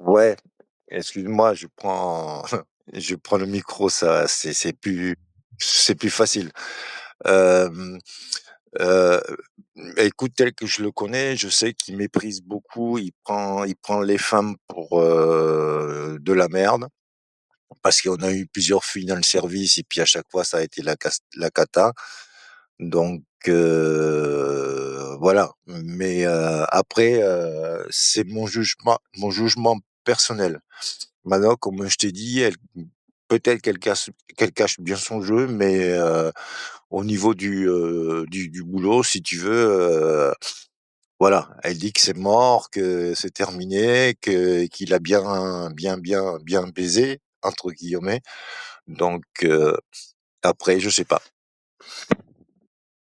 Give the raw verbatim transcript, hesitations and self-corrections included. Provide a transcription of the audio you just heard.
Ouais, excuse-moi, je prends je prends le micro, ça c'est c'est plus c'est plus facile. Hem, heu, écoute, tel que je le connais, je sais qu'il méprise beaucoup, il prend il prend les femmes pour, heu, de la merde, parce qu'on a eu plusieurs filles dans le service et puis à chaque fois ça a été la cas la cata. Donc heu, voilà, mais heu, après, heu, c'est mon jugement mon jugement personnel. Maintenant, comme je t'ai dit, elle peut-être qu'elle casse qu'elle cache bien son jeu, mais heu, au niveau du, heu, du du boulot, si tu veux, heu, voilà, elle dit que c'est mort, que c'est terminé, que qu'il a bien bien bien bien «baisé» entre guillemets, donc heu, après je sais pas.